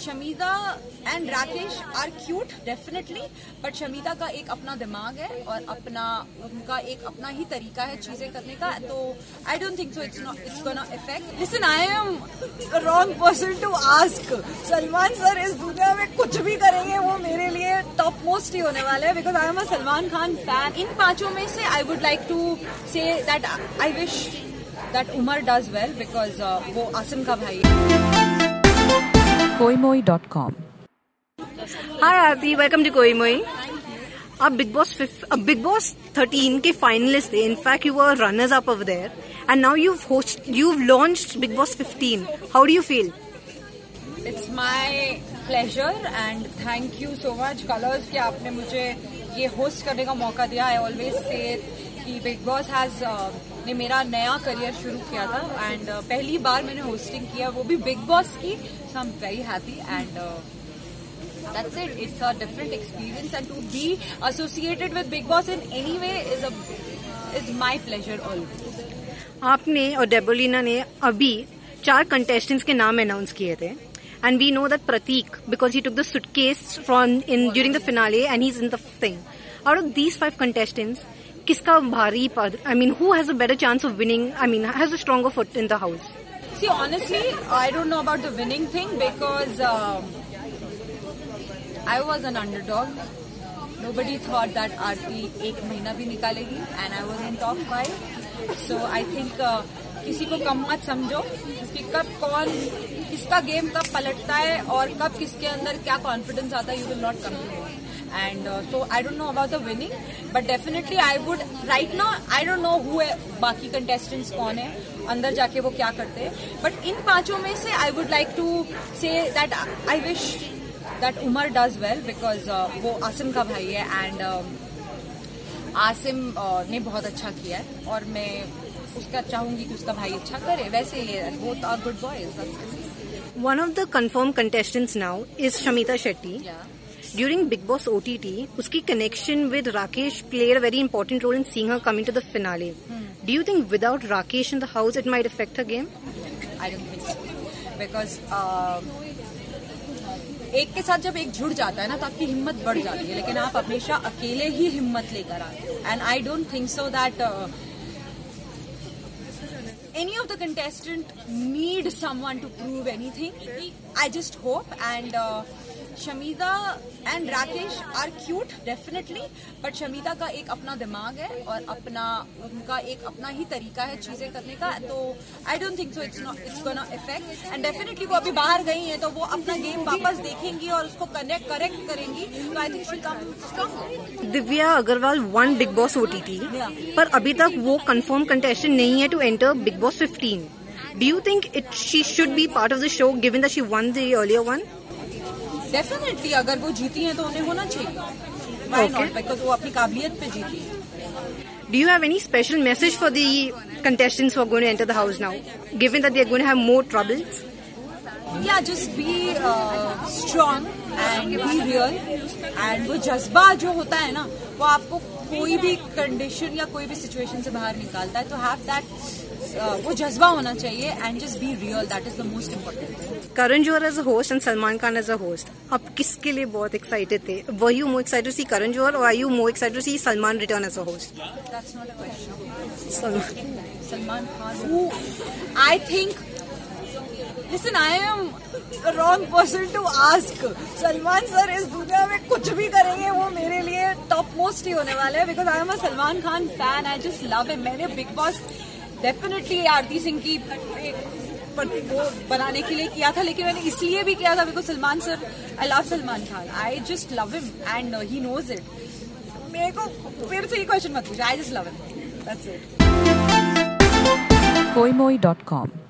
Shemida and Rakesh are cute definitely, but Shamita का एक अपना दिमाग है और उनका एक अपना ही तरीका है चीजें करने का, तो I don't think so it's gonna effect. Listen, I am wrong person to ask. Salman sir इस दुनिया में कुछ भी करेंगे वो मेरे लिए टॉप मोस्ट ही होने वाले हैं, because I am a Salman Khan fan. इन पांचों में से I would like to say that I wish that Umar does well, because वो आसिम का भाई है. koimoi.com. Hi Aarti, welcome to Koimoi. आप Big Boss 13 के finalist थे. In fact, you were runners up over there, and now you've launched Big Boss 15. How do you feel? It's my pleasure and thank you so much Colors कि आपने मुझे ये host करने का मौका दिया. I always say कि Big Boss ने मेरा नया करियर शुरू किया था एंड पहली बार मैंने होस्टिंग किया, वो भी बिग बॉस की. So I am very happy and that's it. It's a different experience and to be associated with Bigg Boss in any way is my pleasure always. आपने और डेबोलिना ने अभी 4 कंटेस्टेंट्स के नाम अनाउंस किए थे, and we know that Prateek because he took the suitcase during the finale and he is in the thing. Out of these 5 contestants, किसका भारी पद, I mean, who has a better chance of winning, I mean, has a stronger foot in the house? See, honestly, I don't know about the winning thing because I was an underdog. Nobody thought that Aarti एक महीना भी निकालेगी and I was in top 5. So I think किसी को कम मत समझो, क्योंकि कब कौन किसका गेम कब पलटता है और कब किसके अंदर क्या कॉन्फिडेंस आता है, you will not come to know. And so I don't know about the winning, but definitely I would right now I don't know who है बाकी contestants कौन है, अंदर जाके वो क्या करते हैं, but इन पांचों में से I would like to say that I wish that Umar does well because वो आसिम का भाई है and आसिम ने बहुत अच्छा किया है और मैं उसका चाहूंगी कि उसका भाई अच्छा करे. वैसे ये both are good boys. One of the confirmed contestants now is Shamita Shetty. Yeah. During Big Boss OTT, उसकी connection with Rakesh played a very important role in seeing her coming to the finale. Do you think without Rakesh in the house, it might affect her game? I don't think so. Because एक के साथ जब एक जुड़ जाता है ना तो आपकी हिम्मत बढ़ जाती है, लेकिन आप हमेशा अकेले ही हिम्मत लेकर आते हो. And I don't think so that any of the contestant need someone to prove anything. I just hope and Shamita and Rakesh are cute definitely, but Shamita का एक अपना दिमाग है और उनका एक अपना ही तरीका है चीजें करने का, तो I don't think so it's gonna effect. And definitely वो अभी बाहर गई हैं तो वो अपना गेम वापस देखेंगी और उसको करेक्ट करेंगी, तो I think she will come strong. Divya Agarwal won Bigg Boss OTT, पर अभी तक वो कंफर्म कंटेस्टेंट नहीं है to enter Bigg Boss 15. Do you think she should be part of the show given that she won the earlier one? Definitely अगर वो जीती हैं तो उन्हें होना चाहिए. Why not? Because वो अपनी काबिलियत पे जीती है. Do you have any special message for the contestants who are going to enter the house now, given that they are going to have more troubles? Yeah, just be strong and be real. And वो जज्बा जो होता है ना, वो आपको कोई भी कंडीशन या कोई भी सिचुएशन से बाहर निकालता है, तो हैव दैट वो जज्बा होना चाहिए and just be real. That is the most important. Karan Johar as a host and Salman Khan as a host, आप किसके लिए बहुत एक्साइटेड थे? Were you more excited to see Karan Johar और are you more excited to see Salman return as a host? That's not a question. Salman Khan, who I think, listen, I am the wrong person to ask. Salman sir इस दुनिया में कुछ भी करेंगे वो मेरे लिए टॉप मोस्ट ही होने वाले हैं, because I am a Salman Khan fan. I just love him. मैंने बिग बॉस डेफिनेटली आरती सिंह की वो बनाने के लिए किया था, लेकिन मैंने इसलिए भी किया था because Salman sir, I love Salman Khan. I just love him and he knows it. मेरे को फिर से ये क्वेश्चन मत पूछो. I just love him. That's it. koimoi.com